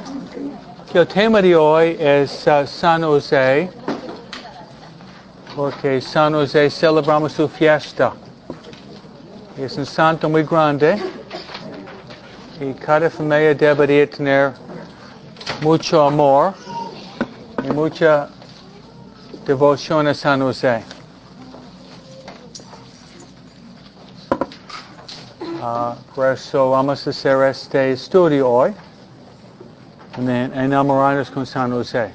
que el tema de hoy es San José, porque San José celebramos su fiesta. Es un santo muy grande y cada familia debería tener mucho amor y mucha devoción a San José. Por eso vamos a hacer este estudio hoy, enamorarnos con San José.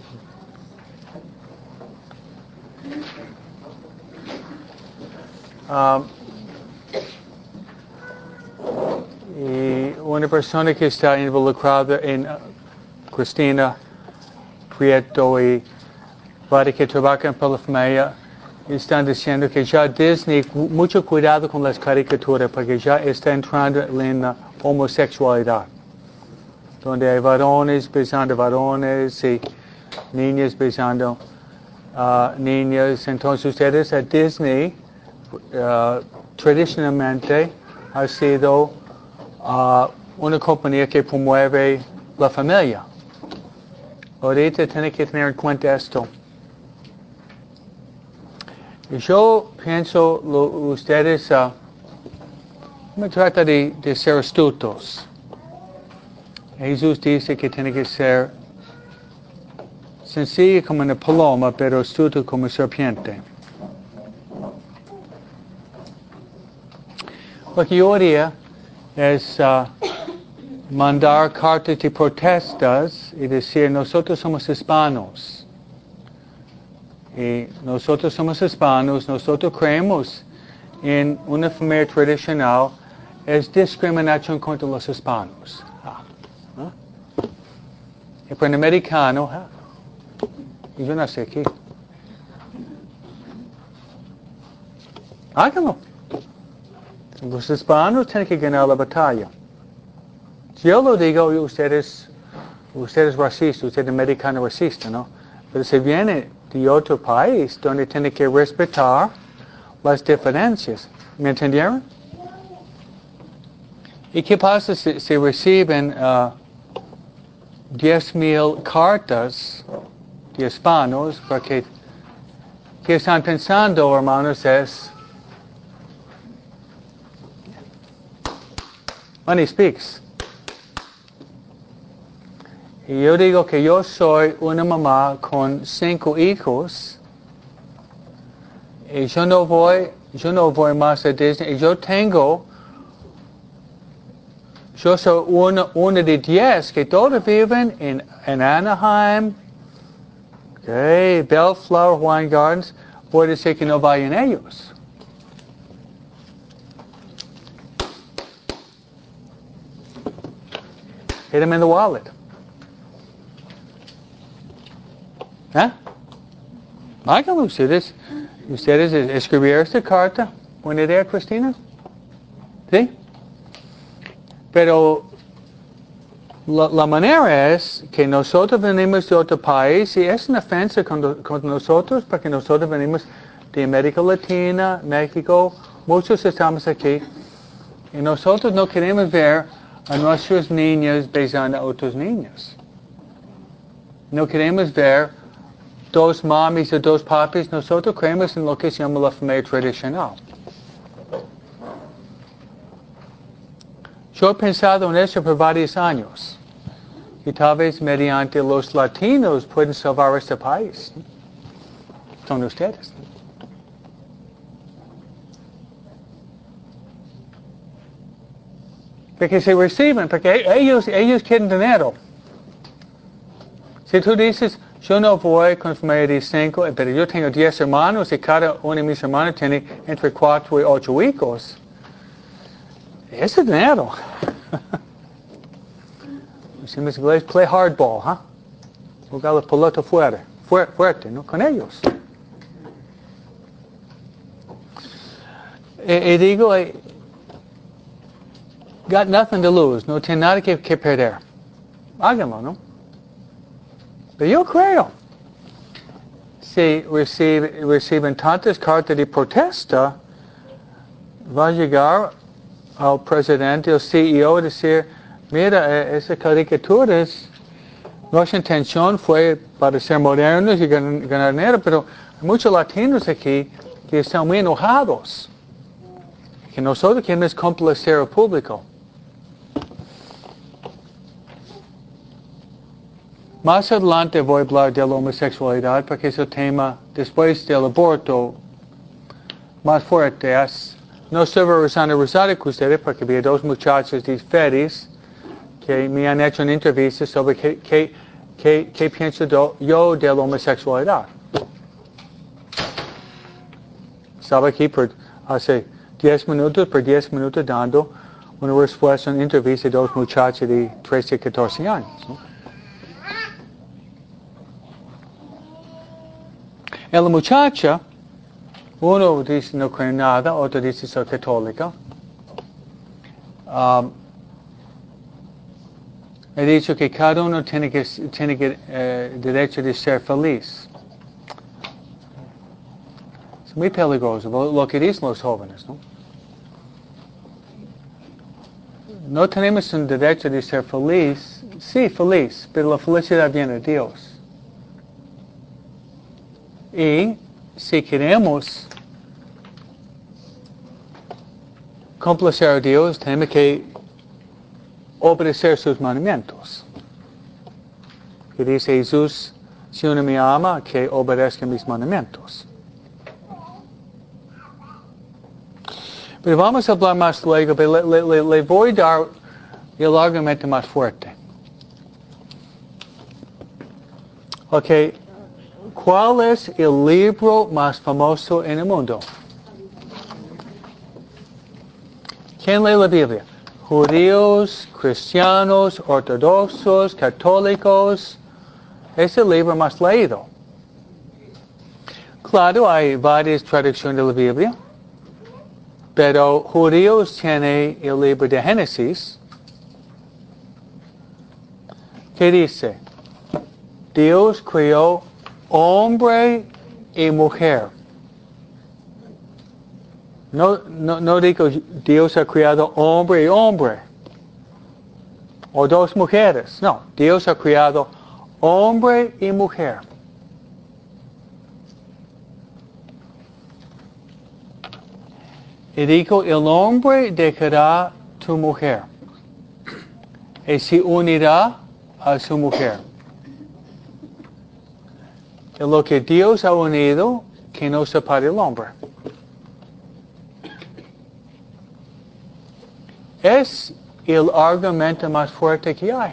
Y una persona que está involucrada en Cristina Prieto y varios que trabajan para la familia están diciendo que ya Disney, mucho cuidado con las caricaturas porque ya está entrando en la homosexualidad, donde hay varones besando varones y niñas besando niñas. Entonces ustedes a Disney tradicionalmente ha sido una compañía que promueve la familia. Ahorita tiene que tener en cuenta esto. Y yo pienso, ustedes me trata de ser astutos. Jesús dice que tiene que ser sencillo como una paloma, pero astuto como una serpiente. Lo que yo haría es mandar cartas de protestas y decir, nosotros somos hispanos. Y nosotros somos hispanos, nosotros creemos en una familia tradicional, es discriminación contra los hispanos. Y para un americano, y yo nací aquí. Háganlo. Los hispanos tienen que ganar la batalla. Si yo lo digo, ustedes racistas, usted americano racista, ¿no? Pero si viene de otro país donde tiene que respetar las diferencias. ¿Me entendieron? ¿Y qué pasa si reciben 10,000 cartas de hispanos? Porque ¿qué están pensando, hermanos? Es money speaks. Y yo digo que yo soy una mamá con 5 hijos y yo no voy más a Disney. Yo soy una de 10 que todos viven en Anaheim, Bellflower, Wine Gardens. Puede ser que no vayan ellos. Hit them in the wallet. Háganlo ustedes escribieron esta carta. Buena idea, Cristina. ¿Sí? Pero la manera es que nosotros venimos de otro país y es una ofensa contra nosotros porque nosotros venimos de América Latina, México, muchos estamos aquí y nosotros no queremos ver a nuestros niños besando a otros niños. No queremos ver 2 mamis o 2 papis. Nosotros creemos en lo que se llama la familia tradicional. Yo he pensado en eso por varios años. Y tal vez mediante los latinos pueden salvar este país. Son ustedes. Porque se reciben, porque ellos quieren dinero. Si tú dices, yo no voy con familia de 5, pero yo tengo 10 hermanos y cada uno de mis hermanos tiene entre 4 y 8 hijos. Ese dinero. Decimos en inglés, play hardball, ¿huh? Jugar la pelota fuerte, ¿no? Con ellos. Y digo, got nothing to lose, no tiene nada que perder. Háganlo, ¿no? Pero yo creo, si reciben tantas cartas de protesta, va a llegar al presidente, al CEO, decir, mira, esas caricaturas Nuestra intención fue para ser modernos y ganar dinero, pero hay muchos latinos aquí que están muy enojados. Que nosotros queremos complacer al público. Más adelante voy a hablar de la homosexualidad porque es el tema después del aborto más fuerte. No estoy rezando con ustedes porque había dos muchachos de Fedis que me han hecho una entrevista sobre qué pienso yo de la homosexualidad. Estaba aquí hace 10 minutos dando una respuesta a una entrevista de dos muchachos de 13 y 14 años. ¿No? En la muchacha, uno dice no cree nada, otro dice soy católica. He dicho que cada uno tiene derecho de ser feliz. Es muy peligroso lo que dicen los jóvenes, ¿no? No tenemos un derecho de ser feliz, sí, feliz, pero la felicidad viene de Dios. Y si queremos complacer a Dios, tenemos que obedecer sus mandamientos. Y dice Jesús, si uno me ama, que obedezca mis mandamientos. Pero vamos a hablar más luego, pero le voy a dar el argumento más fuerte. Ok, ¿cuál es el libro más famoso en el mundo? ¿Quién lee la Biblia? Judíos, cristianos, ortodoxos, católicos. Es el libro más leído. Claro, hay varias traducciones de la Biblia, pero judíos tienen el libro de Génesis. ¿Qué dice? Dios creó hombre y mujer. No digo Dios ha creado hombre y hombre. O dos mujeres. No, Dios ha creado hombre y mujer. Y dijo, el hombre dejará tu mujer y se unirá a su mujer. Y lo que Dios ha unido, que no separe el hombre. Es el argumento más fuerte que hay.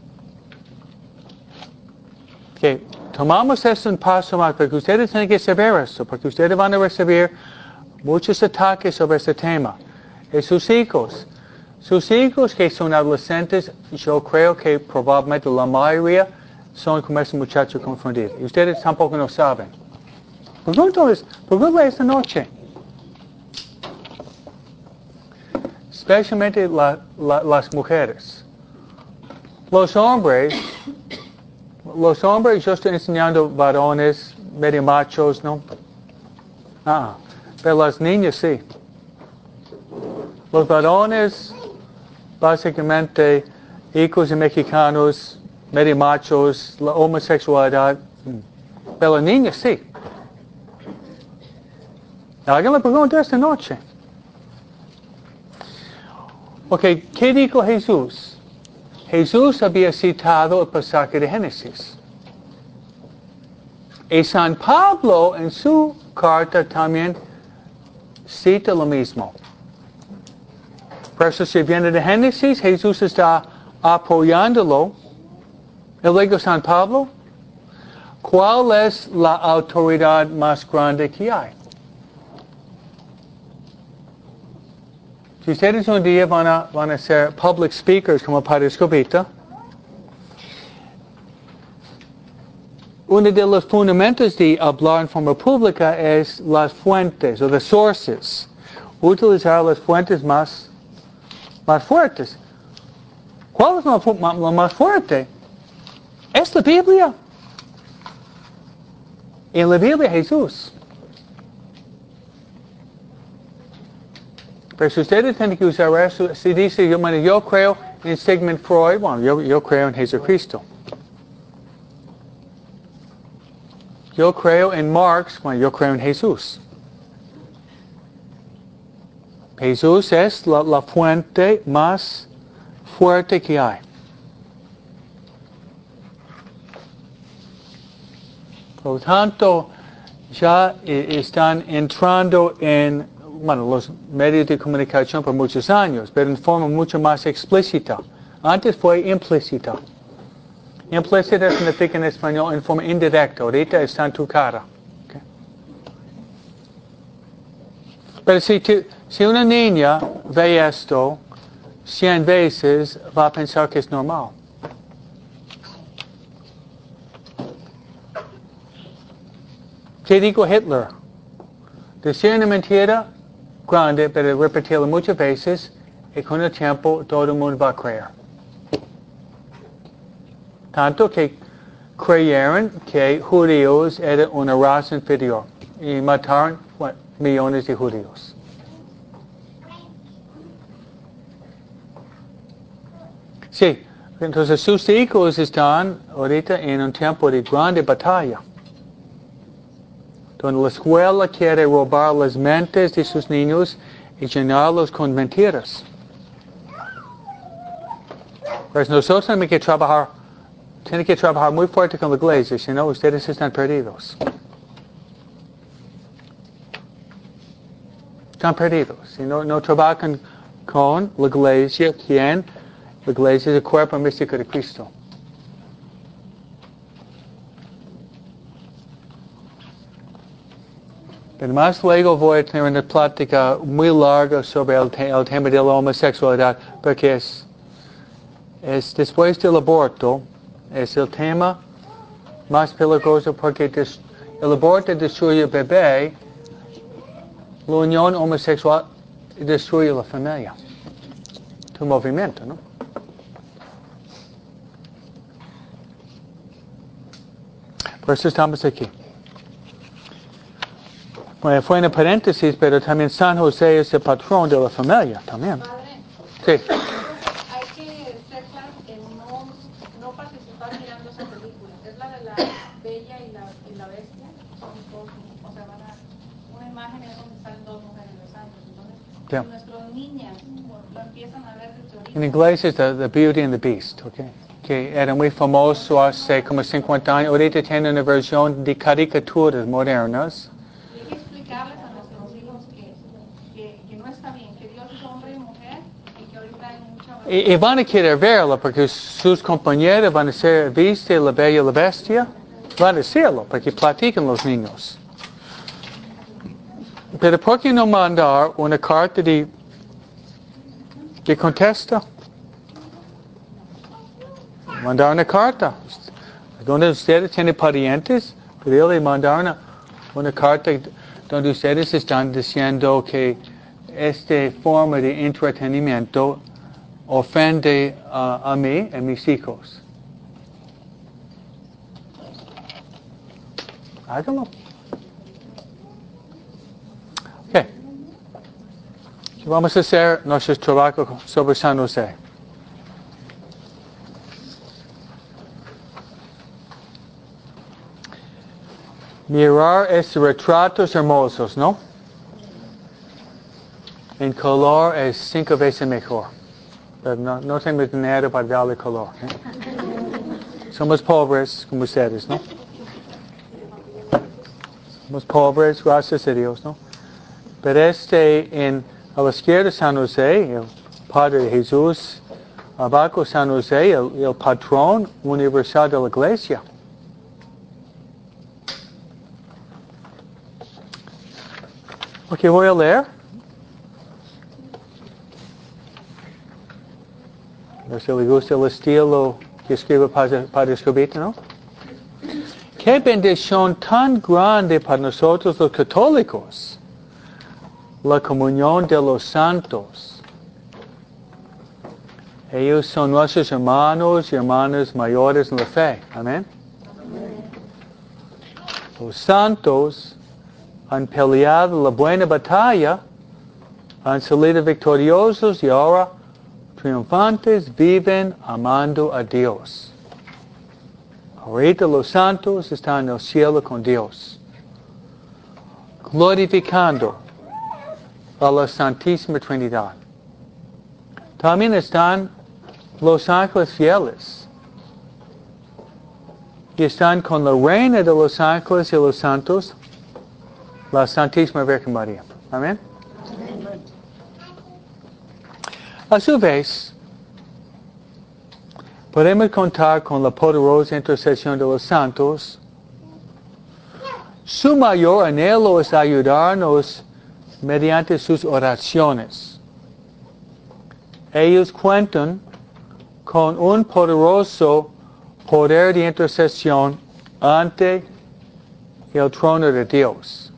Que tomamos esto un paso más, porque ustedes tienen que saber esto, porque ustedes van a recibir muchos ataques sobre este tema. Y sus hijos que son adolescentes, yo creo que probablemente la mayoría son como ese muchacho confundido. Y ustedes tampoco no saben. Pregúntale esta noche. Especialmente las mujeres. Los hombres, yo estoy enseñando varones medio machos, ¿no? Pero las niñas sí. Los varones, básicamente, hijos de mexicanos, medio machos, la homosexualidad. Pero las niñas sí. Alguien me preguntó esta noche. Ok, ¿qué dijo Jesús? Jesús había citado el pasaje de Génesis. Y San Pablo en su carta también cita lo mismo. Por eso si viene de Génesis, Jesús está apoyándolo. Y luego San Pablo, ¿cuál es la autoridad más grande que hay? Si ustedes un día van a ser public speakers como Padre Escobita, uno de los fundamentos de hablar en forma pública es las fuentes o the sources. Utilizar las fuentes más fuertes. ¿Cuál es la más fuerte? Es la Biblia. En la Biblia Jesús. Pero si ustedes tienen que usar eso, si dice, yo creo en Sigmund Freud, bueno, yo creo en Jesucristo. Yo creo en Marx, bueno, yo creo en Jesús. Jesús es la fuente más fuerte que hay. Por lo tanto, ya están entrando en los medios de comunicación por muchos años, pero en forma mucho más explícita. Antes fue implícita. Implícita significa en español en forma indirecta. Ahorita está en tu cara. Okay. Pero si una niña ve esto 100 veces, va a pensar que es normal. ¿Qué dijo Hitler? Decir una mentira grande, pero repetirla muchas veces, y con el tiempo todo el mundo va a creer. Tanto que creyeron que judíos eran una raza inferior y mataron millones de judíos. Sí, entonces sus hijos están ahorita en un tiempo de grande batalla, donde la escuela quiere robar las mentes de sus niños y llenarlos con mentiras. Pues nosotros tenemos que trabajar muy fuerte con la iglesia, si no, ustedes están perdidos. Están perdidos. Si no trabajan con la iglesia, ¿quién? La iglesia es el cuerpo místico de Cristo. Pero más luego voy a tener una plática muy larga sobre el tema de la homosexualidad, porque es después del aborto, es el tema más peligroso porque el aborto destruye el bebé, la unión homosexual destruye la familia, tu movimiento, ¿no? Por eso estamos aquí. Bueno, fue en paréntesis, pero también San José es el patrón de la familia, también. Padre, Sí. hay que ser claros en no participar mirando esa película. Es la de la Bella y la Bestia. Son dos, o sea, una imagen es donde salen dos mujeres besándose. Entonces, Yeah. nuestros niñas lo empiezan a ver desde ahorita. En inglés es the Beauty and the Beast, okay? Que era muy famoso hace como 50 años. Ahorita tiene una versión de caricaturas modernas. Y hay que explicarles a nuestros hijos que no está bien, que Dios es hombre y mujer y que ahorita hay mucha... Y van a querer verla porque sus compañeros van a ser, ¿viste la Bella y la Bestia? Van a hacerlo porque platican los niños. Pero ¿por qué no mandar una carta que contesta? Mandar una carta. Donde ustedes tienen parientes, pero mandar una carta donde ustedes están diciendo que esta forma de entretenimiento ofende a mí y a mis hijos. Háganlo. Ok. Vamos a hacer nuestro trabajo sobre San José. Mirar estos retratos hermosos, ¿no? En color es 5 veces mejor. Pero no tenemos dinero para darle color. Somos pobres como ustedes, ¿no? Somos pobres, gracias a Dios, ¿no? Pero a la izquierda San José, el Padre de Jesús, abajo San José, el patrón universal de la iglesia. Ok, voy a leer. No sé si le gusta el estilo que escribe Padre Escobita, ¿no? Qué bendición tan grande para nosotros los católicos. La comunión de los santos. Ellos son nuestros hermanos y hermanas mayores en la fe. Amén. Los santos han peleado la buena batalla, han salido victoriosos y ahora triunfantes viven amando a Dios. Ahorita los santos están en el cielo con Dios, glorificando a la Santísima Trinidad. También están los ángeles fieles. Y están con la reina de los ángeles y los santos, la Santísima Virgen María. Amén. A su vez, podemos contar con la poderosa intercesión de los santos. Su mayor anhelo es ayudarnos mediante sus oraciones. Ellos cuentan con un poderoso poder de intercesión ante el trono de Dios.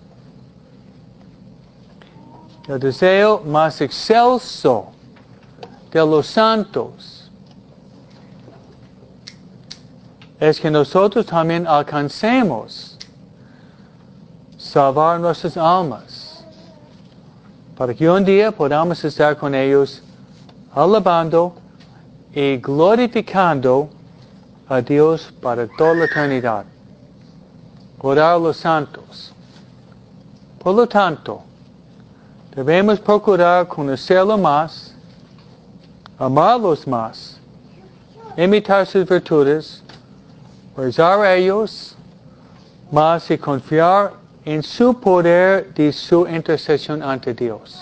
El deseo más excelso de los santos es que nosotros también alcancemos salvar nuestras almas, para que un día podamos estar con ellos alabando y glorificando a Dios para toda la eternidad. Orar a los santos. Por lo tanto, debemos procurar conocerlo más, amarlos más, imitar sus virtudes, rezar a ellos más y confiar en su poder de su intercesión ante Dios.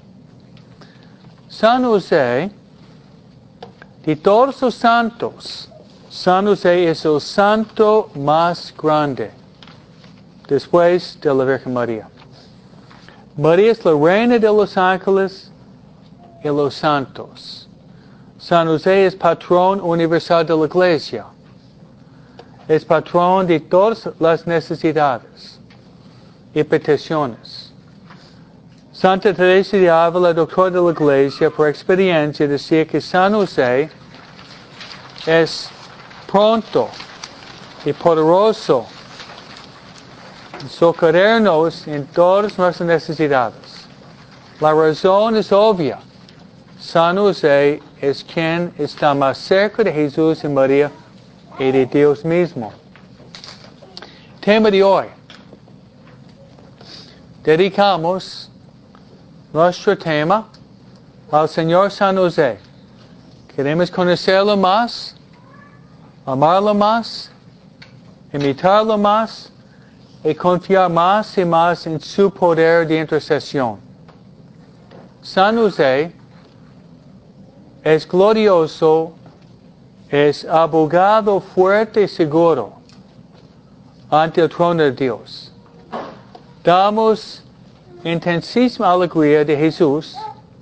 San José, de todos los santos, San José es el santo más grande, después de la Virgen María. María es la reina de los ángeles y los santos. San José es patrón universal de la Iglesia. Es patrón de todas las necesidades y peticiones. Santa Teresa de Ávila, doctora de la Iglesia, por experiencia decía que San José es pronto y poderoso en socorrernos en todas nuestras necesidades. La razón es obvia. San José es quien está más cerca de Jesús y María y de Dios mismo. Tema de hoy. Dedicamos nuestro tema al Señor San José. Queremos conocerlo más, amarlo más, imitarlo más y confiar más y más en su poder de intercesión. San José es glorioso, es abogado fuerte y seguro ante el trono de Dios. Damos intensísima alegría de Jesús,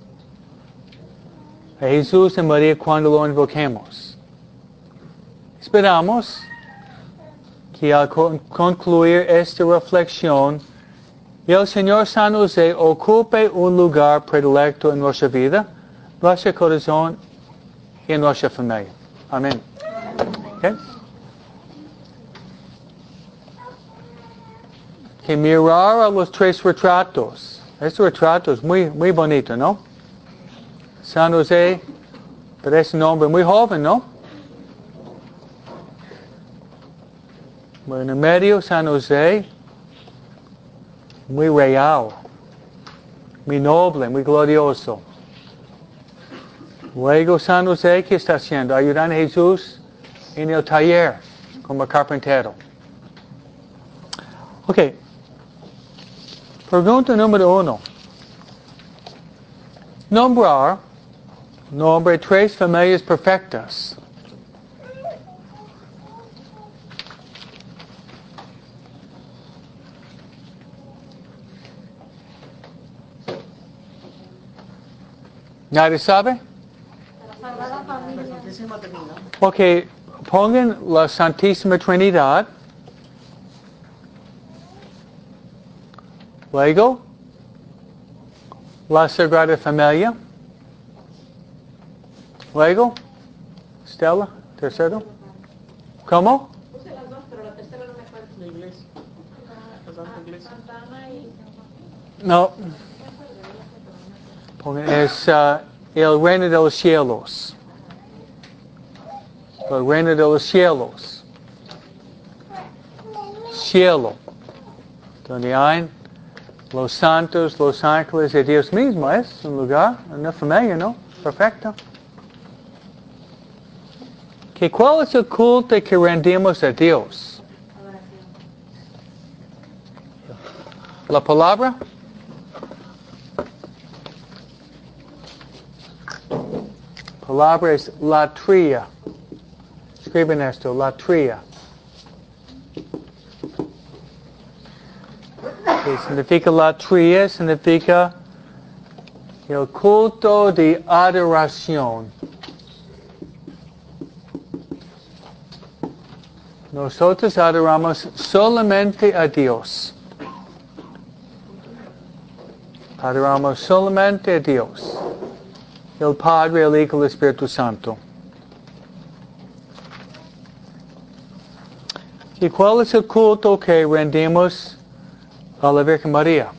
a Jesús y María cuando lo invoquemos. Esperamos que al concluir esta reflexión, el Señor San José ocupe un lugar predilecto en nuestra vida, nuestro corazón y en nuestra familia. Amén. Okay. Que mirar a los tres retratos. Este retrato es muy bonito, ¿no? San José, parece un hombre muy joven, ¿no? En el medio, San José, muy real, muy noble, muy glorioso. Luego San José, ¿qué está haciendo? Ayudando a Jesús en el taller como carpintero. Ok. Pregunta número 1. Nombre 3 familias perfectas. ¿Nadie sabe? Ok, pongan la Santísima Trinidad. Luego, la Sagrada Familia. Luego, Stella, tercero. ¿Cómo? Puse las dos, pero la tercera no me acuerdo. La iglesia. La Santa Iglesia. Santa Ana y... No. Pongan, es el reino de los cielos. El reino de los cielos. cielo, donde hay los santos, los ángeles y Dios mismo. Es un lugar, una familia, ¿no? Perfecto. ¿Cuál es el culto que rendimos a Dios? La palabra. Palabra es latría. Escriben esto, latría. ¿Qué significa latría? Significa el culto de adoración. Nosotros adoramos solamente a Dios. Adoramos solamente a Dios. El Padre, el Hijo y el Espíritu Santo. ¿Y cuál es el culto que rendimos a la Virgen María?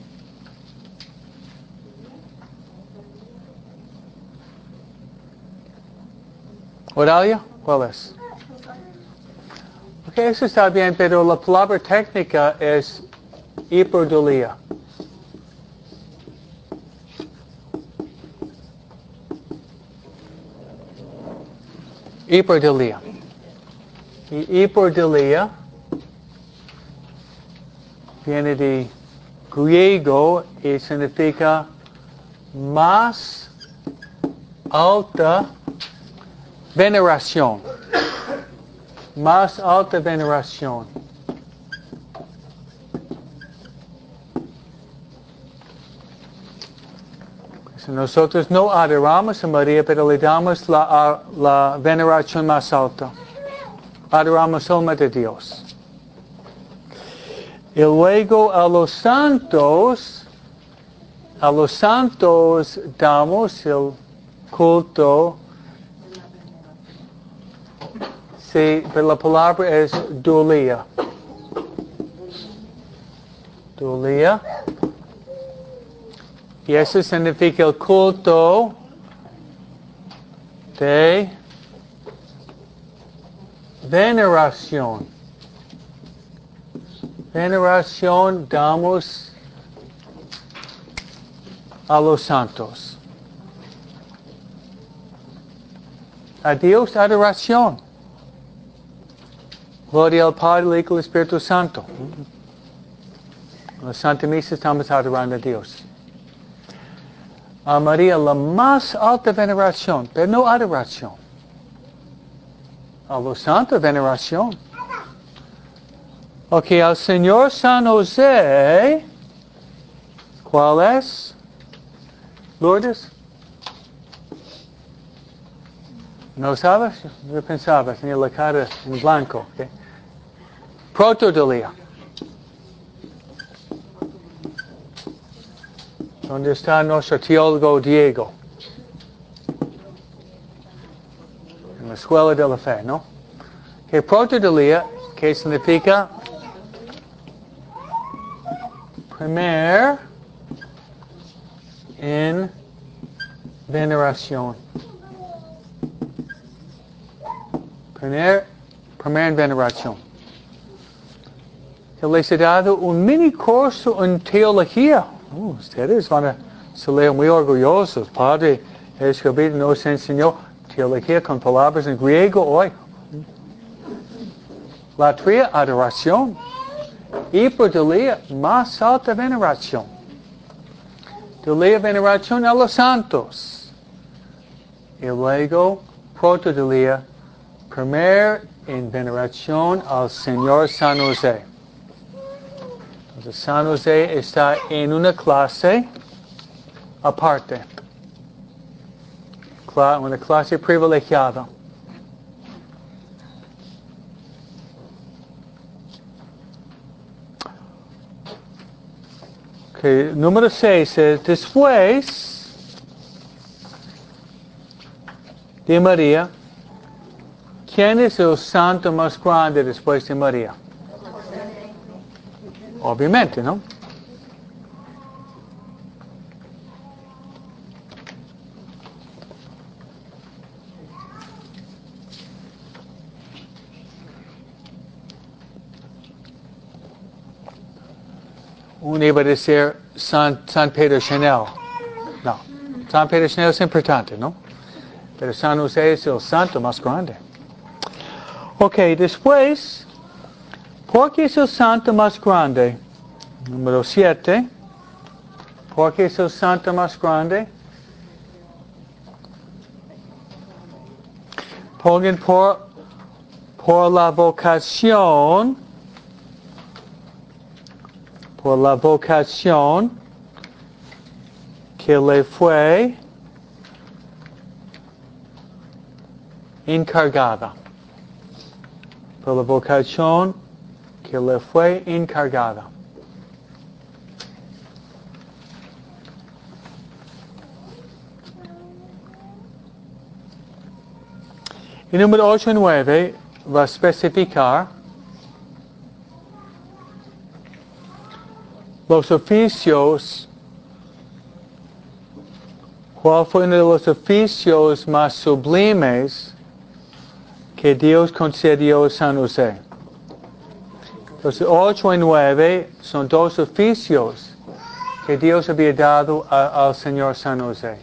¿Oralia? ¿Cuál es? Ok, eso está bien, pero la palabra técnica es hiperdulía. Hiperdulía. Y hiperdulía viene de griego y significa más alta veneración. Más alta veneración. Nosotros no adoramos a María, pero le damos la veneración más alta. Adoramos solamente a Dios. Y luego a los santos damos el culto. Sí, pero la palabra es dulía. Dulía. Y eso significa el culto de veneración. Veneración damos a los santos. A Dios adoración. Gloria al Padre, al Hijo y al Espíritu Santo. En la Santa Misa estamos adorando a Dios. A María la más alta veneración, pero no adoración. A los santos veneración. Ok, al Señor San José, ¿cuál es? Lourdes. ¿No sabes? Yo pensaba, tenía la cara en blanco. Okay. Protodolía. ¿Dónde está nuestro teólogo Diego? En la escuela de la fe, ¿no? Que protodolía, que significa primer en veneración. Primer en veneración. Que les he dado un mini curso en teología. Ustedes van a salir muy orgullosos. Padre Escobedo nos enseñó teología con palabras en griego hoy. Latría, adoración. Hiperdulía, más alta veneración. Dulía, veneración a los santos. Y luego, protodulía, primer en veneración al Señor San José. Entonces, San José está en una clase aparte. Una clase privilegiada. Okay, número 6 es después de María. ¿Quién es el santo más grande después de María? Obviamente, ¿no? uno iba a decir San Pedro Chanel. No, San Pedro Chanel es importante, ¿no? Pero San José es el santo más grande. Ok, después, ¿por qué es el santo más grande? Número 7. ¿Por qué es el santo más grande? Pongan por la vocación que le fue encargada. Por la vocación que le fue encargada. Y número 8 y 9 va a especificar los oficios. ¿Cuál fue uno de los oficios más sublimes que Dios concedió a San José? Los 8 y 9 son dos oficios que Dios había dado al Señor San José.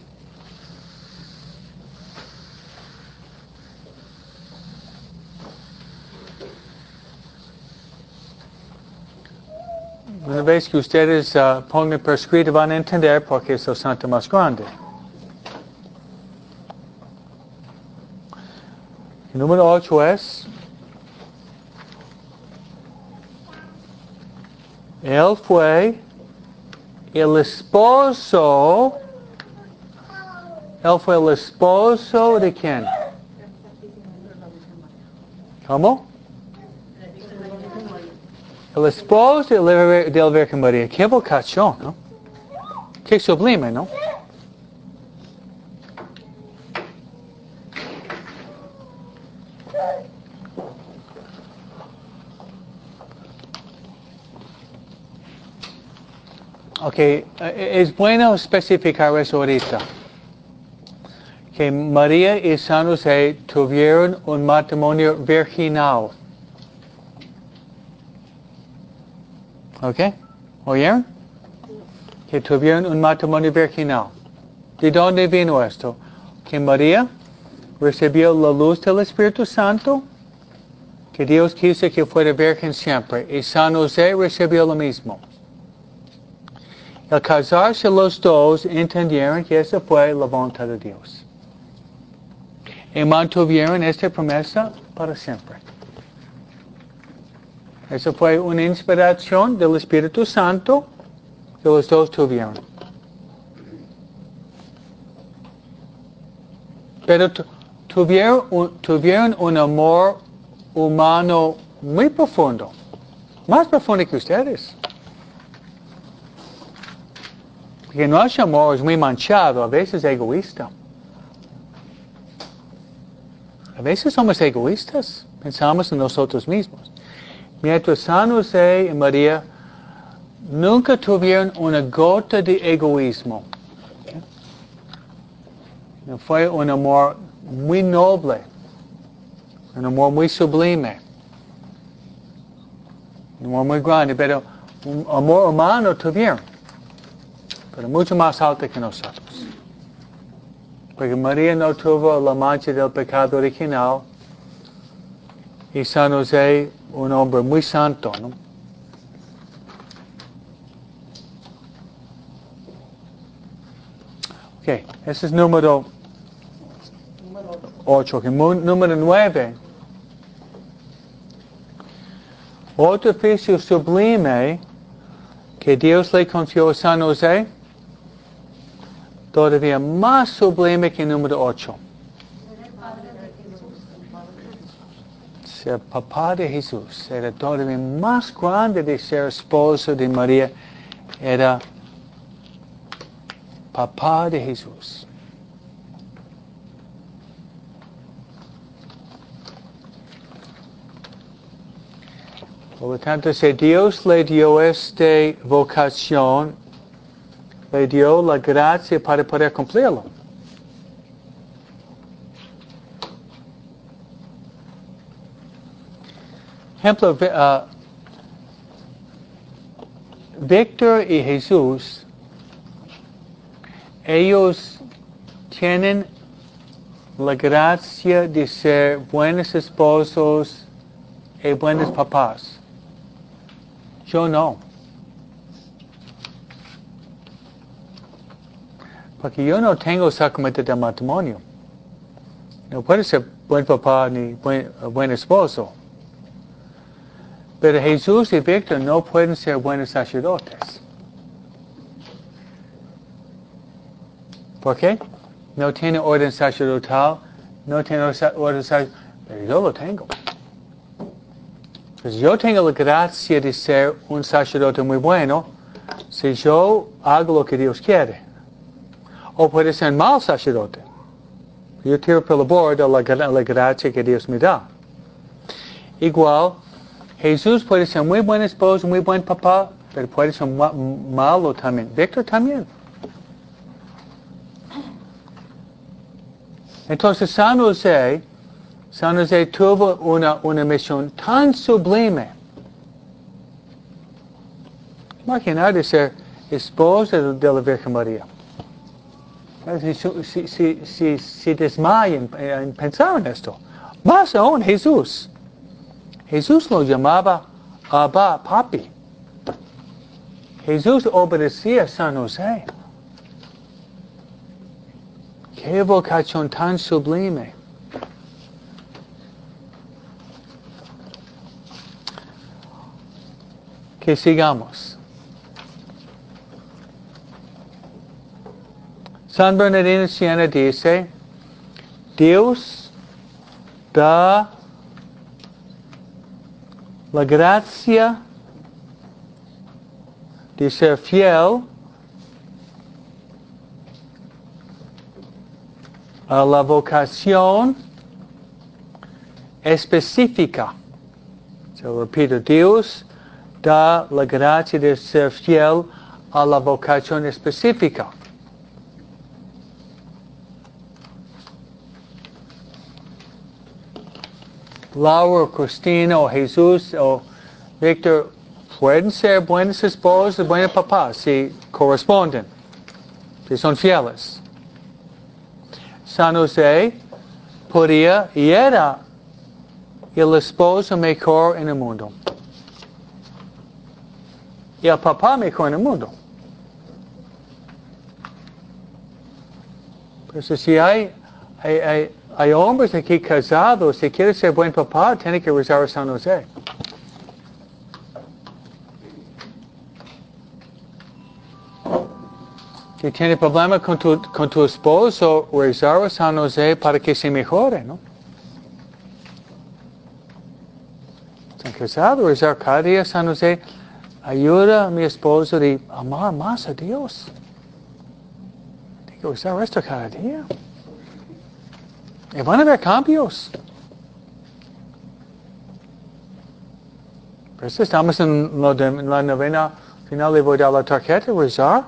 Una vez que ustedes pongan por escrito van a entender por qué es el santo más grande. El número 8 es: Él fue el esposo. ¿Él fue el esposo de quién? ¿Cómo? El esposo de la Virgen María. Qué vocación, ¿no? Qué sublime, ¿no? Ok, es bueno especificar eso ahorita. Que María y San José tuvieron un matrimonio virginal. ¿Ok? ¿Oyeron? Que tuvieron un matrimonio virginal. ¿De dónde vino esto? Que María recibió la luz del Espíritu Santo, que Dios quiso que fuera virgen siempre, y San José recibió lo mismo. Al casarse los dos entendieron que esa fue la voluntad de Dios. Y mantuvieron esta promesa para siempre. Esa fue una inspiración del Espíritu Santo que los dos tuvieron. Pero tuvieron un amor humano muy profundo. Más profundo que ustedes. Porque nuestro amor es muy manchado, a veces egoísta. A veces somos egoístas, pensamos en nosotros mismos. Mientras San José y María nunca tuvieron una gota de egoísmo. Fue un amor muy noble, un amor muy sublime, un amor muy grande, pero un amor humano tuvieron, pero mucho más alto que nosotros. Porque María no tuvo la mancha del pecado original y San José un hombre muy santo, ¿no? Ok, ese es número 8. Número 9. Otro oficio sublime que Dios le confió a San José, todavía más sublime que el número 8. Ser papá de Jesús. Era todavía más grande de ser esposo de María. Era papá de Jesús. Por lo tanto, si Dios le dio esta vocación, le dio la gracia para poder cumplirlo. Ejemplo, Víctor y Jesús, ellos tienen la gracia de ser buenos esposos y buenos papás. Yo no. Porque yo no tengo sacramento del matrimonio. No puedo ser buen papá ni buen esposo. Pero Jesús y Víctor no pueden ser buenos sacerdotes. ¿Por qué? No tiene orden sacerdotal, no tiene orden sacerdotal, pero yo lo tengo. Pues yo tengo la gracia de ser un sacerdote muy bueno si yo hago lo que Dios quiere. O puede ser un mal sacerdote. Yo tiro por la borda la gracia que Dios me da. Igual, Jesús puede ser muy buen esposo, muy buen papá, pero puede ser malo también. Víctor también. Entonces San José tuvo una misión tan sublime. Imagínate ser esposa de la Virgen María. Si desmayan en pensar en esto. Más aún Jesús. Jesús lo llamaba Abba, Papi. Jesús obedecía a San José. Qué vocación tan sublime. Que sigamos. San Bernardino de Siena dice, Dios da la gracia de ser fiel a la vocación específica. Se lo repito, Dios da la gracia de ser fiel a la vocación específica. Laura, Cristina, o Jesús, o Víctor pueden ser buenos esposos, buenos papás, si corresponden, si son fieles. San José podía y era el esposo mejor en el mundo. Y el papá mejor en el mundo. Entonces, si hay hombres aquí casados, si quiere ser buen papá, tiene que rezar a San José. Si tiene problema con tu esposo, rezar a San José para que se mejore, ¿no? Están casados, rezar cada día a San José. Ayuda a mi esposo a amar más a Dios. Tengo que rezar esto cada día. Y van a haber cambios. Pues estamos en la novena final, le voy a dar la tarjeta, rezar.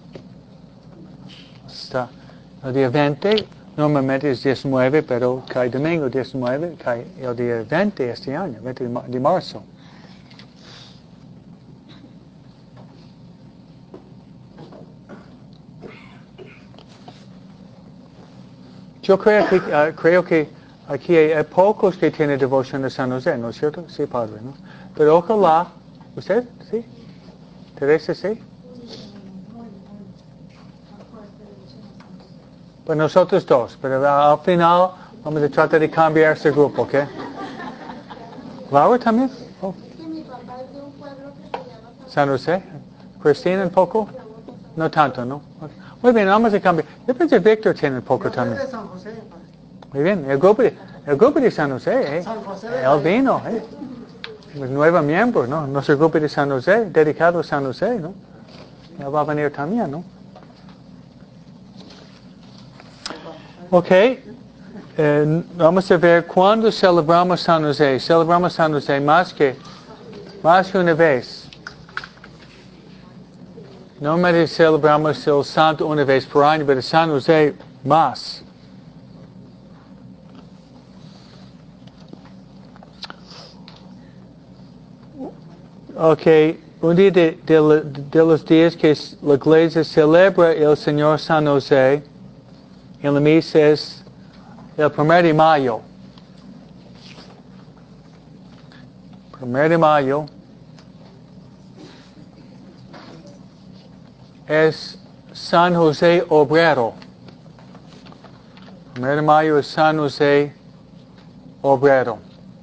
Hasta el día 20, normalmente es 19, pero cae domingo 19, cae el día 20 este año, 20 de marzo. Yo creo que aquí hay pocos que tienen devoción a San José, ¿no es cierto? Sí, Padre, ¿no? Pero ojalá, ¿usted? ¿Sí? ¿Teresa, sí? Pues nosotros dos, pero al final vamos a tratar de cambiar este grupo, ¿ok? ¿Laura también? Oh. San José. ¿Cristina un poco? No tanto, ¿no? Okay. Muy bien, vamos a cambiar. Yo pensé que Víctor tiene un poco también. Muy bien, el grupo de San José, ¿eh? Él vino, ¿eh? Es nuevo miembro, ¿no? Nuestro grupo de San José, dedicado a San José, ¿no? Él va a venir también, ¿no? Ok. Vamos a ver cuándo celebramos San José. Celebramos San José más que una vez. Normalmente celebramos el santo una vez por año, pero San José más. Ok, un día de los días que la iglesia celebra el Señor San José, en la misa es el 1 de mayo. 1 de mayo es San José Obrero. 1 de mayo es San José Obrero.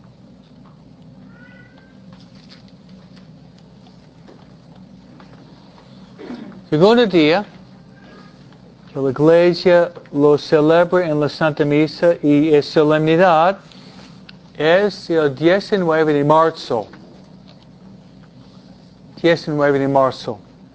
Segundo día, que la iglesia lo celebra en la Santa Misa y es solemnidad, es el 19 de marzo. 19 de marzo.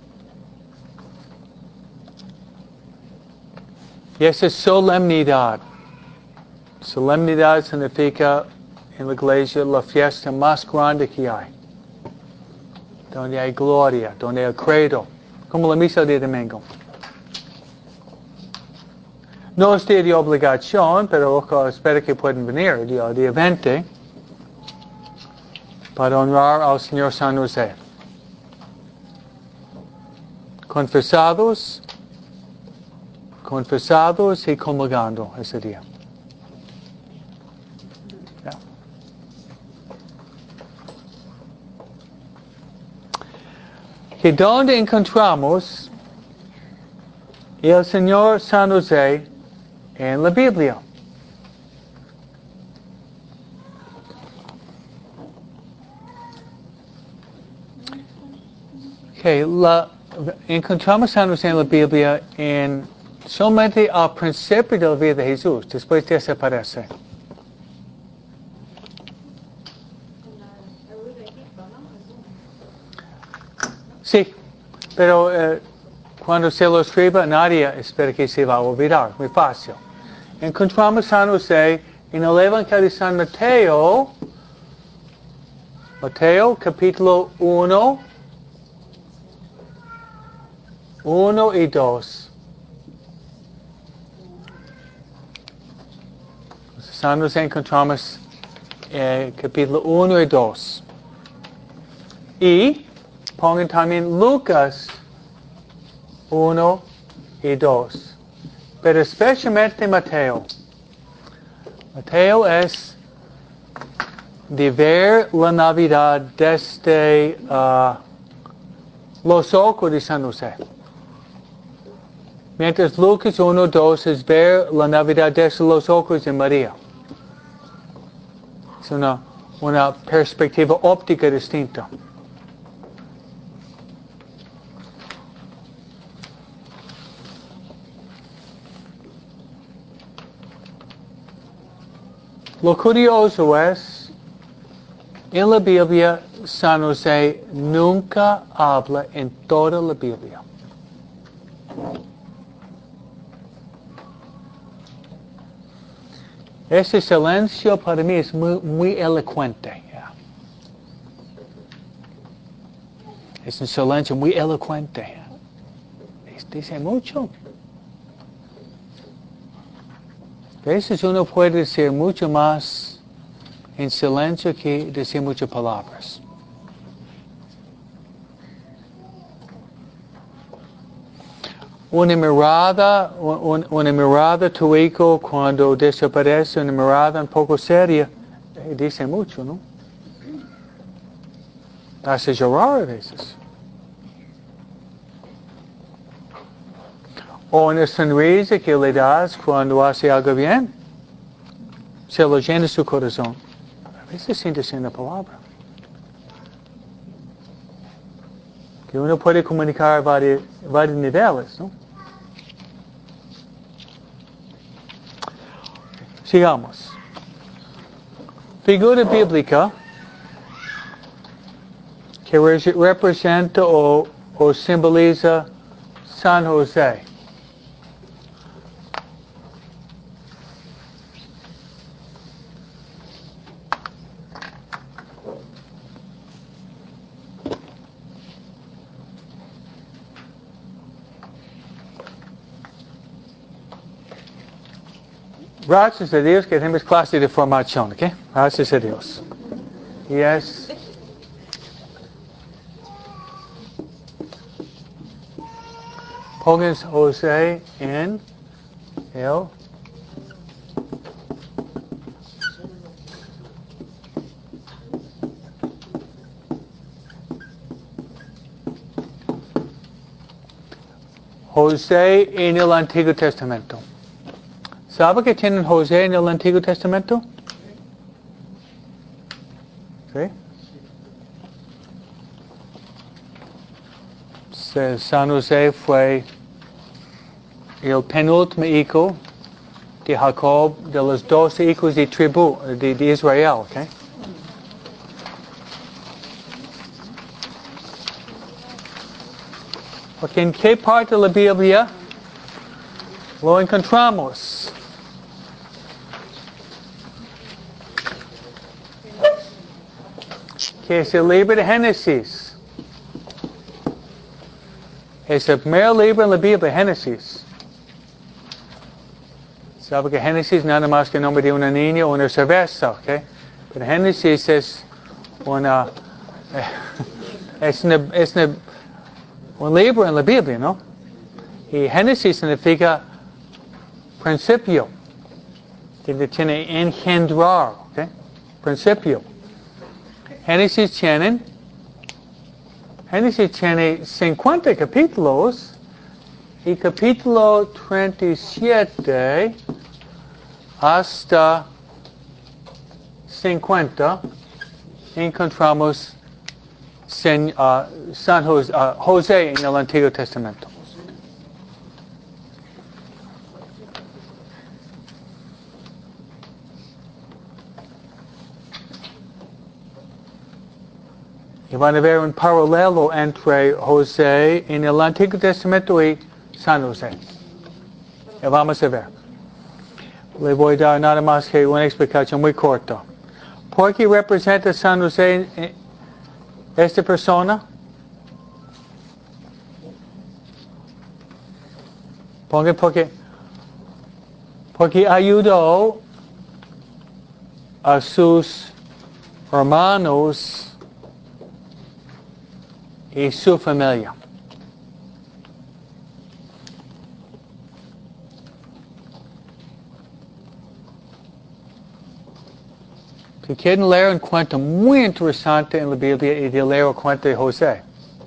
Y esa es solemnidad. Solemnidad significa en la iglesia la fiesta más grande que hay. Donde hay gloria, donde hay el credo. Como la misa de domingo. No es día de obligación, pero espero que puedan venir el día de 20 para honrar al Señor San José. Confesados y comulgando ese día. Yeah. Que donde encontramos el Señor San José en la Biblia. Okay, encontramos San José en la Biblia solamente al principio de la vida de Jesús, después desaparece. Sí, pero cuando se lo escriba nadie espera que se va a olvidar, muy fácil. Encontramos San José en el Evangelio de San Mateo, capítulo 1 y 2. San José encontramos capítulo 1 y 2. Y pongan también Lucas 1 y 2. Pero especialmente Mateo. Mateo es de ver la Navidad desde los ojos de San José. Mientras Lucas 1 y 2 es ver la Navidad desde los ojos de María. Es una perspectiva óptica distinta. Lo curioso es, en la Biblia, San José nunca habla en toda la Biblia. Ese silencio para mí es muy elocuente. Yeah. Es un silencio muy elocuente. Dice mucho. A veces uno puede decir mucho más en silencio que decir muchas palabras. Una mirada a tu hijo cuando desaparece, una mirada un poco seria, dice mucho, ¿no? Hace llorar a veces. O una sonrisa que le das cuando hace algo bien, se lo llena su corazón. A veces sin decir una palabra. Que uno puede comunicar a varios niveles, ¿no? Sigamos. Figura bíblica que representa o simboliza San José. Gracias a Dios que tenemos clase de formación, ¿ok? Gracias a Dios. Y es Pongan José en el José en el Antiguo Testamento. ¿Sabe que tienen José en el Antiguo Testamento? ¿Sí? San José fue el penúltimo hijo de Jacob, de los 12 hijos de tribu de Israel. ¿Okay? Porque ¿en qué parte de la Biblia lo encontramos? Que es el libro de Génesis. Es el primer libro en la Biblia, Génesis. Sabe que Génesis nada más que el nombre de una niña o una cerveza, ¿ok? Pero Génesis es una un libro en la Biblia, ¿no? Y Génesis significa principio, que tiene engendrar, ¿ok? Principio. Génesis tiene 50 capítulos y capítulo 37 hasta 50 encontramos José en el Antiguo Testamento. Y van a ver un paralelo entre José en el Antiguo Testamento y San José. Y vamos a ver. Le voy a dar nada más que una explicación muy corta. ¿Por qué representa San José esta persona? Pongan porque ayudó a sus hermanos y su familia. Si quieren leer un cuento muy interesante en la Biblia y de leer el cuento de José.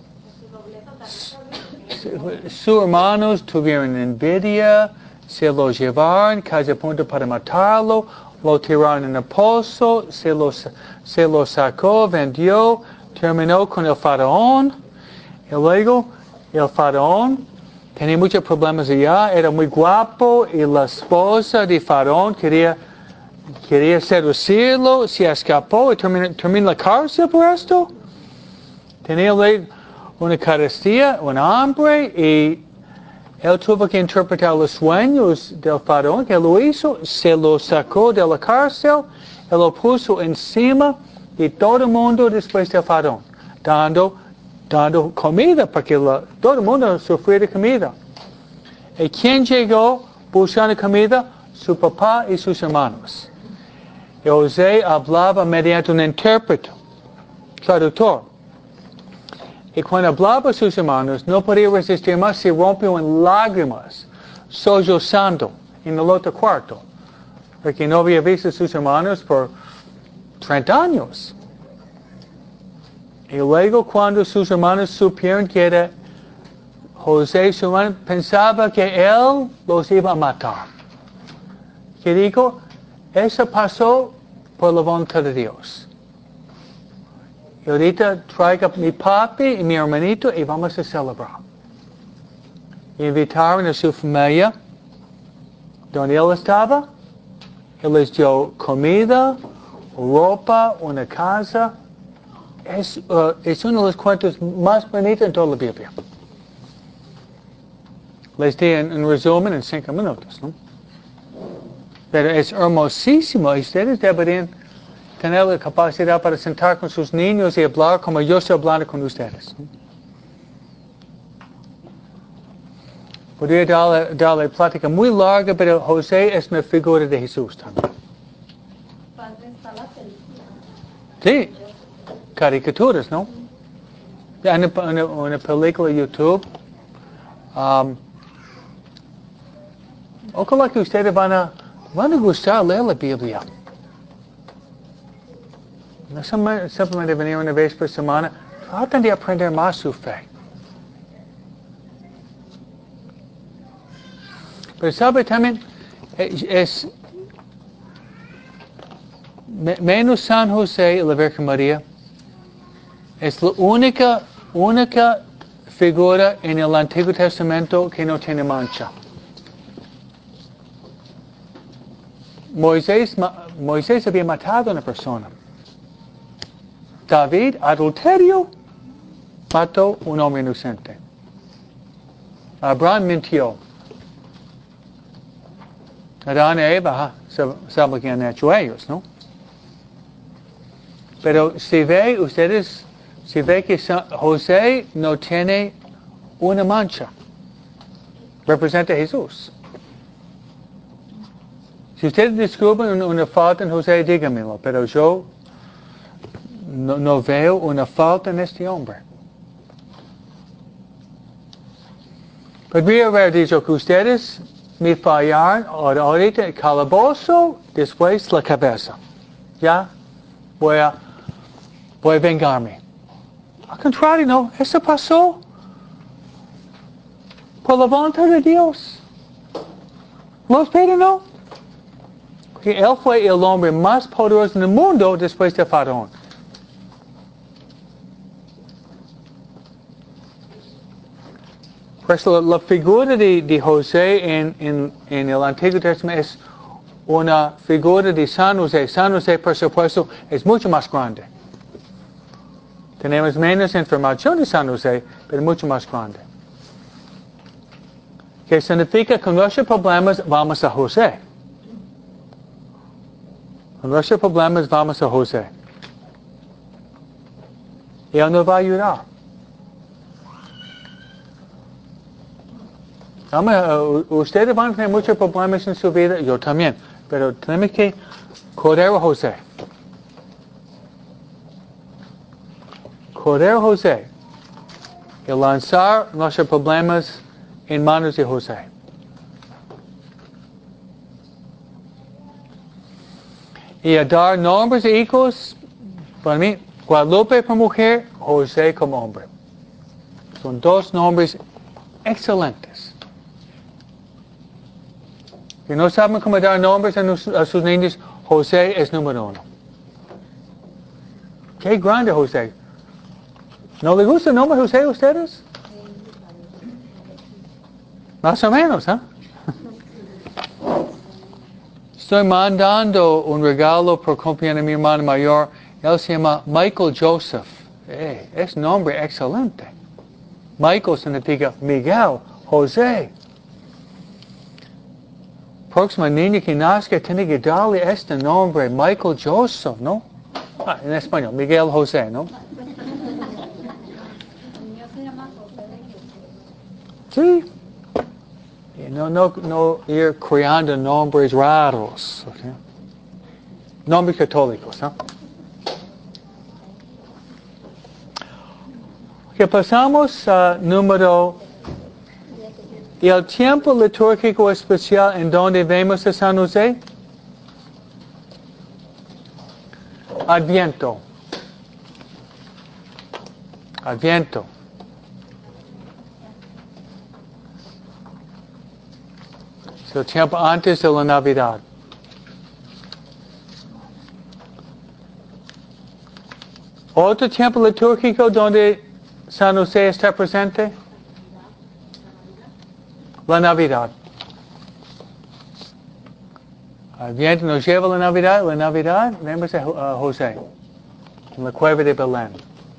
Sus hermanos tuvieron envidia, se lo llevaron casi a punto para matarlo, lo tiraron en el pozo, se lo sacó, vendió, terminó con el faraón. Y luego el faraón tenía muchos problemas allá, era muy guapo y la esposa de faraón quería seducirlo, se escapó y terminó en la cárcel por esto. Tenía una carestía, un hambre y él tuvo que interpretar los sueños del faraón, que lo hizo, se lo sacó de la cárcel y lo puso encima de todo el mundo después del faraón, dando comida, porque todo el mundo sufría de comida. ¿Y quién llegó buscando comida? Su papá y sus hermanos. Y José hablaba mediante un intérprete, traductor. Y cuando hablaba a sus hermanos, no podía resistir más, se rompió en lágrimas, sollozando en el otro cuarto, porque no había visto a sus hermanos por 30 años. Y luego cuando sus hermanos supieron que era José, su hermano, pensaba que él los iba a matar. Que dijo, eso pasó por la voluntad de Dios. Y ahorita traiga a mi papi y mi hermanito y vamos a celebrar. Invitaron a su familia donde él estaba. Él les dio comida, ropa, una casa. Es uno de los cuentos más bonitos en toda la Biblia. Les di un resumen en 5 minutos, ¿no? Pero es hermosísimo y ustedes deberían tener la capacidad para sentar con sus niños y hablar como yo estoy hablando con ustedes. Podría darle plática muy larga, pero José es una figura de Jesús también. Padre, está la película. Sí, caricaturas, ¿no? Una película de YouTube. ojalá que ustedes van a gustar leer la Biblia. No simplemente venir una vez por semana, traten de aprender más su fe. Pero sabe también, es menos San José y la Virgen María, es la única figura en el Antiguo Testamento que no tiene mancha. Moisés había matado a una persona. David, adulterio, mató a un hombre inocente. Abraham mintió. Adán y Eva saben quién han hecho ellos, ¿no? Pero si ve que José no tiene una mancha, representa a Jesús. Si ustedes descubren una falta en José, díganmelo, pero yo no veo una falta en este hombre. Podría haber dicho que ustedes me fallaron ahorita el calabozo, después la cabeza. Ya, voy a vengarme. Al contrario, no, eso pasó por la voluntad de Dios. Los perdonó. Que él fue el hombre más poderoso en el mundo después de Faraón. Por eso la figura de José en el Antiguo Testamento es una figura de San José. San José, por supuesto, es mucho más grande. Tenemos menos información de San José, pero mucho más grande. ¿Qué significa? Con nuestros problemas vamos a José. Con nuestros problemas vamos a José. Y él nos va a ayudar. Ustedes van a tener muchos problemas en su vida, yo también. Pero tenemos que correr a José. Correr a José. Y lanzar nuestros problemas en manos de José. Y a dar nombres de hijos, para mí, Guadalupe como mujer, José como hombre. Son dos nombres excelentes. Si no saben cómo dar nombres a sus niños, José es número uno. Qué grande José. ¿No le gusta el nombre José a ustedes? Más o menos, ¿eh? Estoy mandando un regalo por cumpleaños a mi hermano mayor. Él se llama Michael Joseph. Es un nombre excelente. Michael significa Miguel, José. Próxima niña que nazca tiene que darle este nombre, Michael Joseph, ¿no? En español, Miguel José, ¿no? Sí. Y no ir creando nombres raros. Okay. Nombres católicos, ¿no? Que pasamos a número. Y el tiempo litúrgico especial en donde vemos a San José. Adviento. Adviento. Es el tiempo antes de la Navidad. Otro tiempo litúrgico donde San José está presente. La Navidad. Adviento nos lleva a la Navidad vemos a José en la cueva de Belén.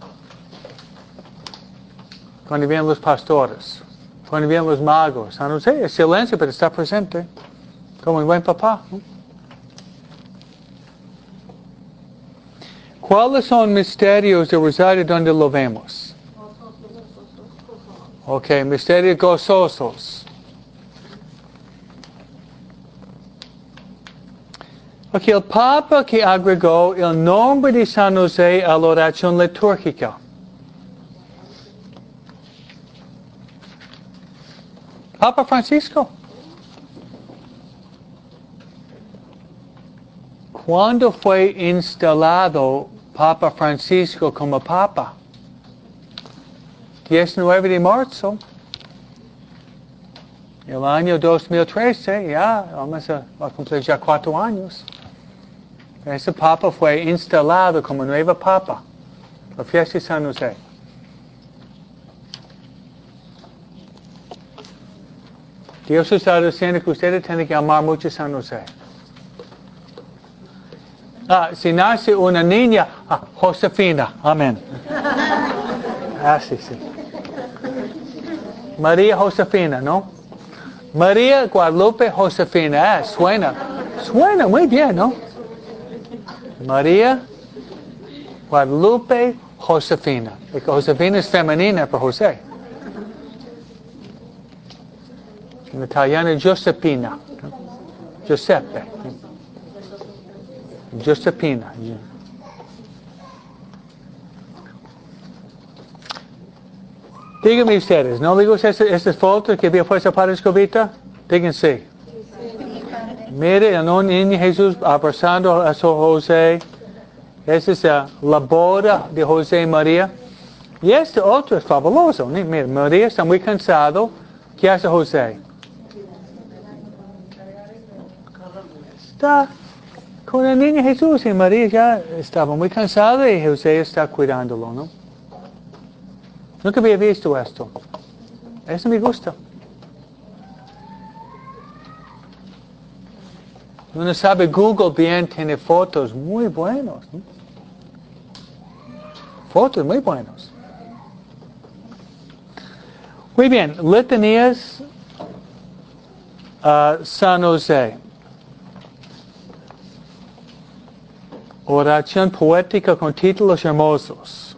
Cuando vienen los pastores, cuando vienen los magos, San José es silencio, pero está presente, como un buen papá. ¿Cuáles son misterios del Rosario donde lo vemos? Ok, misterios gozosos. Ok, el Papa que agregó el nombre de San José a la oración litúrgica. Papa Francisco. ¿Cuándo fue instalado Papa Francisco como Papa? 19 de marzo. El año 2013, ya, vamos a cumplir ya 4 años. Ese Papa fue instalado como nuevo Papa. La fiesta de San José. Dios está diciendo que ustedes tienen que amar mucho a San José. Si nace una niña, Josefina, amén. Así, sí. María Josefina, ¿no? María Guadalupe Josefina, suena muy bien, ¿no? María Guadalupe Josefina. Porque Josefina es femenina para José. En italiano Giuseppina. Giuseppe. Giuseppina. Díganme ustedes, ¿no le gustan estas fotos que había puesto para Escobita? Digan sí. Mire a un niño Jesús abrazando a su José. Esa es la boda de José y María. Y este otro es fabuloso. Mira, María está muy cansado. ¿Qué hace José? Está con el niño Jesús y María ya estaba muy cansada y José está cuidándolo, ¿no? Nunca había visto esto. Eso me gusta. Uno sabe, Google bien tiene fotos muy buenos, ¿no? Fotos muy buenos. Muy bien, letanías a San José. Oración poética con títulos hermosos.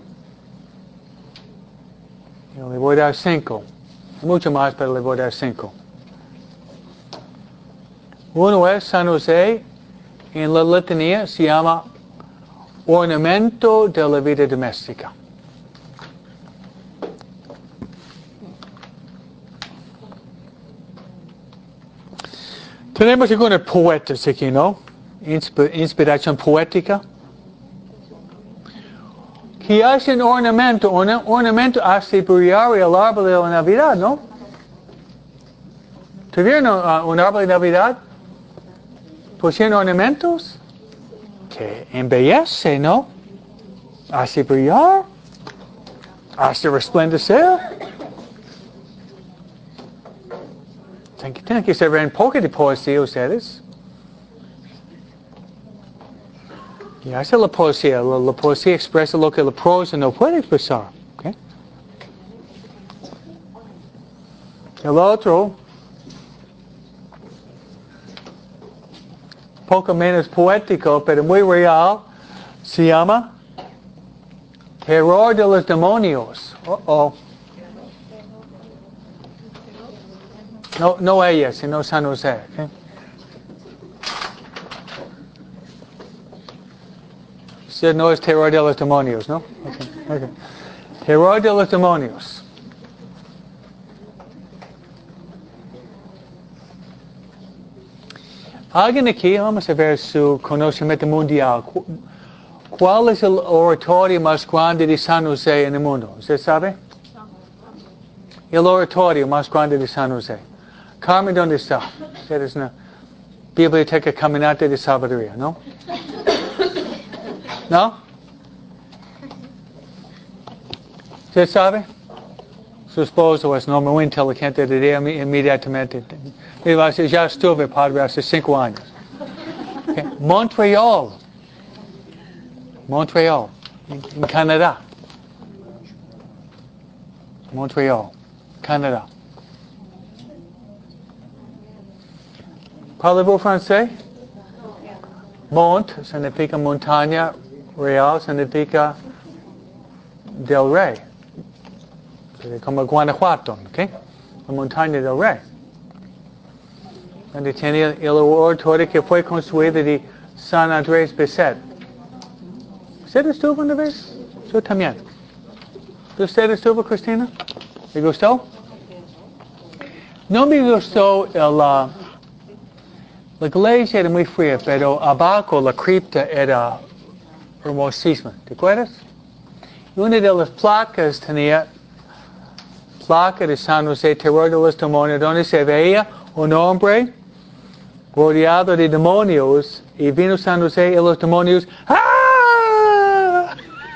Yo le voy a dar 5. Mucho más, pero le voy a dar 5. Uno es San José, en la letanía se llama ornamento de la vida doméstica. Tenemos algunos poetas aquí, ¿no? Inspiración poética. Que hacen ornamento hace brillar el árbol de la Navidad, ¿no? ¿Tuvieron un árbol de Navidad? Pusieron ornamentos que embellece, ¿no? Hace brillar, hace resplandecer. Tienen que saber un poco de poesía ustedes. Y esa es la poesía. La poesía expresa lo que la prosa no puede expresar. ¿Okay? El otro, poco menos poético, pero muy real, se llama Terror de los Demonios. No ella, sino San José. ¿Okay? Usted no es terror de los demonios, ¿no? Okay. Terror de los demonios. Alguien aquí, vamos a ver su conocimiento mundial. ¿Cuál es el oratorio más grande de San José en el mundo? ¿Usted sabe? El oratorio más grande de San José. Carmen, ¿dónde está? Usted es una biblioteca caminante de sabiduría, ¿no? ¿No? ¿Usted sabe? Su esposo es no muy inteligente, diría inmediatamente. Ya estuve, padre, hace 5 años. Okay. Montreal, en Canadá. Montreal, Canadá. ¿Parlez-vous français? Mont significa montaña, real significa del rey. Como Guanajuato, ¿ok? La montaña del rey. Donde tiene el oratorio que fue construido de San Andrés Bisset. ¿Usted estuvo una vez? Yo también. ¿Usted estuvo, Cristina? ¿Le gustó? No me gustó La iglesia era muy fría, pero abajo la cripta era hermosísima. ¿Te acuerdas? Y una de las placas tenía placa de San José, terror de los demonios, donde se veía un hombre rodeado de demonios y vino San José y los demonios ¡ah!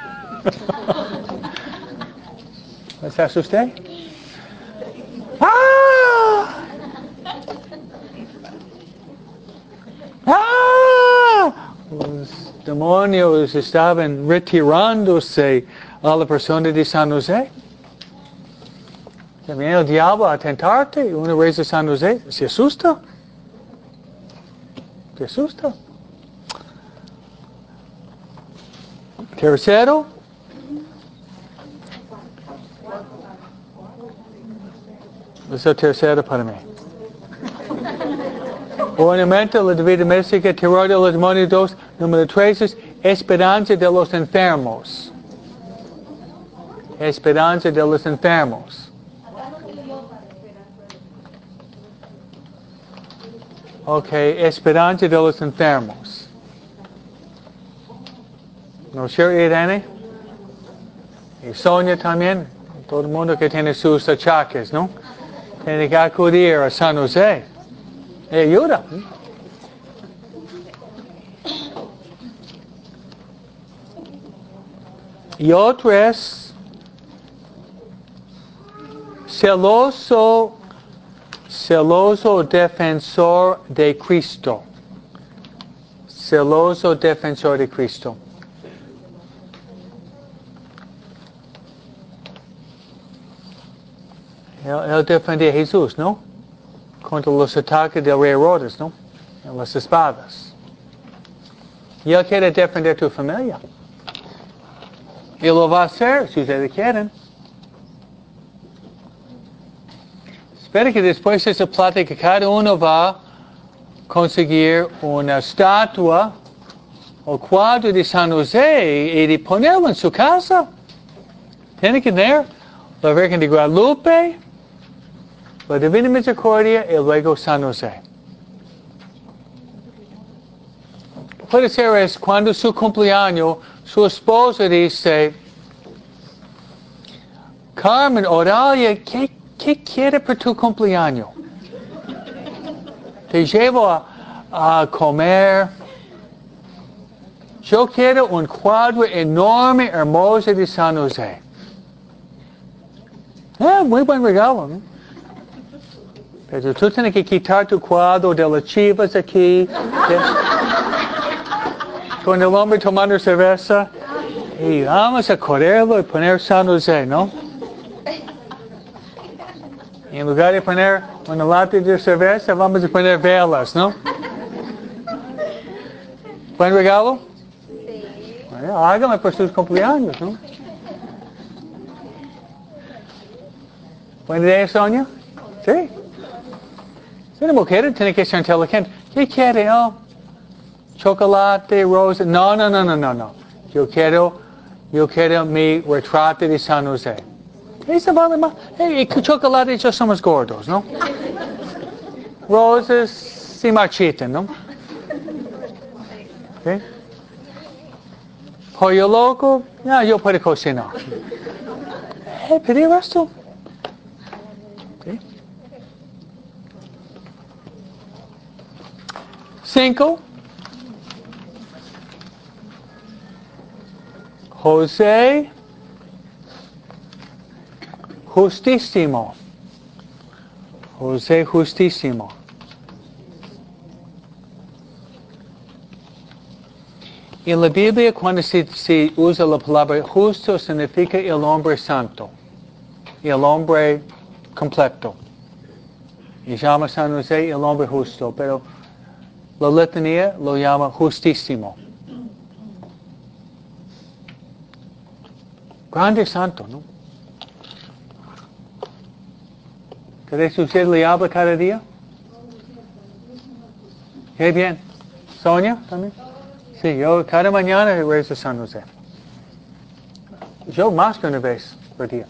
¿Se asusté? ¡Ah! ¡Ah! Los demonios estaban retirándose a la persona de San José. Viene el diablo a tentarte y una vez de San José se asusta. Se asusta. Tercero. Es el tercero para mí. Ornamento de la vida mística, terror de los demonios. 2. Número 3 es esperanza de los enfermos. Esperanza de los enfermos. Ok, esperanza de los enfermos. ¿No es cierto, Irene? Y Sonia también. Todo el mundo que tiene sus achaques, ¿no? Tiene que acudir a San José. Ayuda. Y otro es celoso defensor de Cristo. Celoso defensor de Cristo. Él defendía a Jesús, ¿no? Contra los ataques del rey Herodes, ¿no? En las espadas. Y él quiere defender tu familia. Y lo va a hacer si ustedes quieren. Espero que después de esa plática cada uno va a conseguir una estatua o cuadro de San José y de ponerlo en su casa. Tiene que tener la Virgen de Guadalupe, la Divina Misericordia y luego San José. Puede ser es cuando su cumpleaños, su esposa dice, Carmen, Oralia, ¿qué quiere para tu cumpleaños? Te llevo a comer. Yo quiero un cuadro enorme, hermoso de San José. Muy buen regalo, ¿no? Pero tú tienes que quitar tu cuadro de las chivas aquí. Con el hombre tomando cerveza. Y vamos a correrlo y poner San José, ¿no? Y en lugar de poner una lata de cerveza, vamos a poner velas, ¿no? ¿Buen regalo? Sí. Bueno, háganlo por sus cumpleaños, ¿no? ¿Buena idea, Sonia? Sí. Si una mujer tiene que ser inteligente. ¿Qué quiere? Oh, chocolate, rosa. No. Yo quiero mi retrato de San José. Eso vale más. Hey, chocolate ya somos gordos, ¿no? Rosas se marchitan, ¿no? ¿Sí? Pollo loco, no, yo puedo cocinar. Pedir esto. ¿Sí? 5. José Justísimo. José Justísimo. En la Biblia, cuando se usa la palabra justo, significa el hombre santo. El hombre completo. Y llama San José el hombre justo, pero la letanía lo llama justísimo. Grande santo, ¿no? ¿Querés usted le habla cada día? Qué bien. ¿Sonia también? Sí, yo cada mañana rezo San José. Yo más de una vez por día.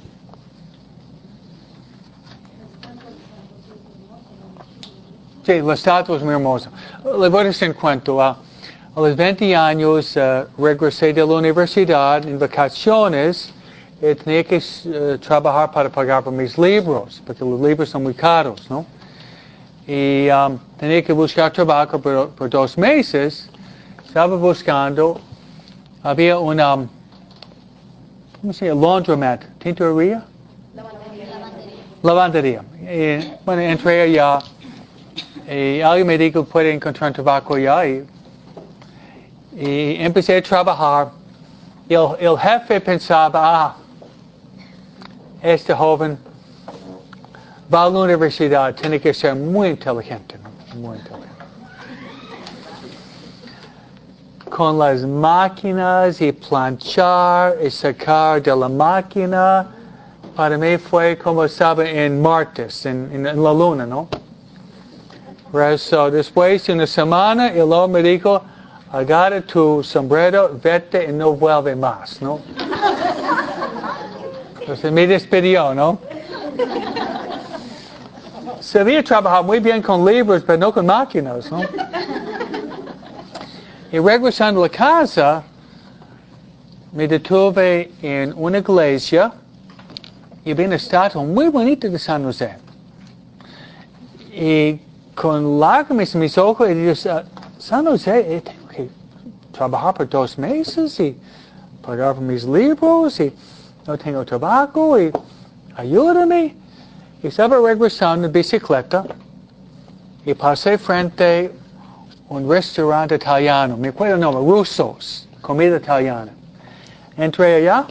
Sí, la estatua es muy hermosa. Le voy a decir un cuento. A los 20 años regresé de la universidad en vacaciones. Tenía que trabajar para pagar por mis libros, porque los libros son muy caros, ¿no? Y tenía que buscar trabajo por 2 meses. Estaba buscando. Había una, ¿cómo se llama? Laundromat, tintorería. Lavandería. Bueno, entré allá y alguien me dijo puede encontrar trabajo allá y empecé a trabajar. El jefe pensaba, este joven va a la universidad, tiene que ser muy inteligente, ¿no? Muy inteligente. Con las máquinas y planchar y sacar de la máquina. Para mí fue como estaba en martes, en la luna, ¿no? Por eso, después de una semana, el hombre me dijo, agarra tu sombrero, vete y no vuelve más, ¿no? Entonces me despidió, ¿no? Sabía trabajar muy bien con libros, pero no con máquinas, ¿no? Y regresando a la casa, me detuve en una iglesia y vi una estatua muy bonita de San José. Y con lágrimas en mis ojos, y dije, San José, tengo que trabajar por 2 meses y pagar por mis libros y no tengo trabajo y ayúdame. Y estaba regresando en bicicleta y pasé frente a un restaurante italiano, me acuerdo el nombre, Russo's, comida italiana. Entré allá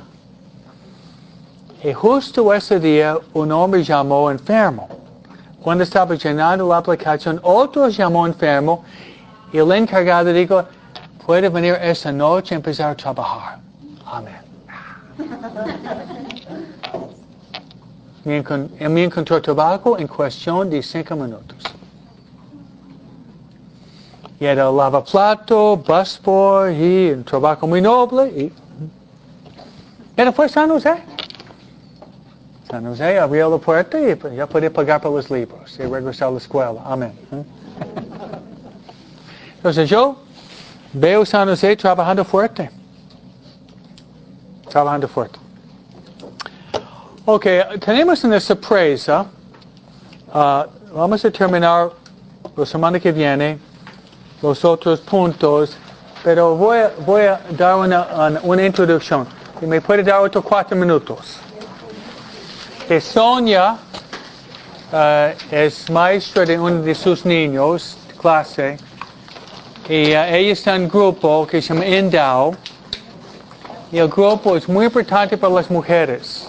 y justo ese día un hombre llamó enfermo. Cuando estaba llenando la aplicación, otro llamó enfermo y el encargado dijo, puede venir esta noche y empezar a trabajar. Amén. Él me encontró trabajo en cuestión de 5 minutos. Y era lavaplato, busboy y un trabajo muy noble. Pero fue San José. San José abrió la puerta y ya podía pagar por los libros y regresar a la escuela. Amén. Entonces yo veo a San José trabajando fuerte. Trabajando fuerte. Ok, tenemos una sorpresa. Vamos a terminar la semana que viene los otros puntos, pero voy a dar una introducción. Y me puede dar otros 4 minutos. Que Sonia es maestra de uno de sus niños de clase y ella está en un grupo que se llama Endow y el grupo es muy importante para las mujeres.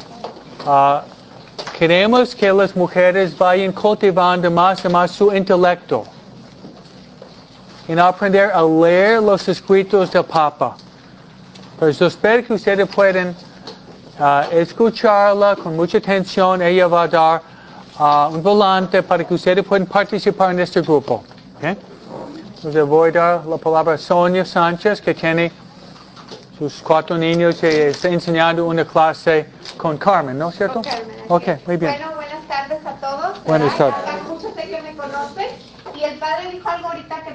Queremos que las mujeres vayan cultivando más y más su intelecto en aprender a leer los escritos del Papa. Por eso espero que ustedes puedan escucharla con mucha atención. Ella va a dar un volante para que ustedes puedan participar en este grupo. ¿Okay? Entonces voy a dar la palabra a Sonia Sánchez, que tiene sus 4 niños y está enseñando una clase con Carmen, ¿no es cierto? Con Carmen. Ok, muy bien. Bueno, buenas tardes a todos. Buenas tardes. Muchos sé que me conocen. Y el padre dijo algo ahorita que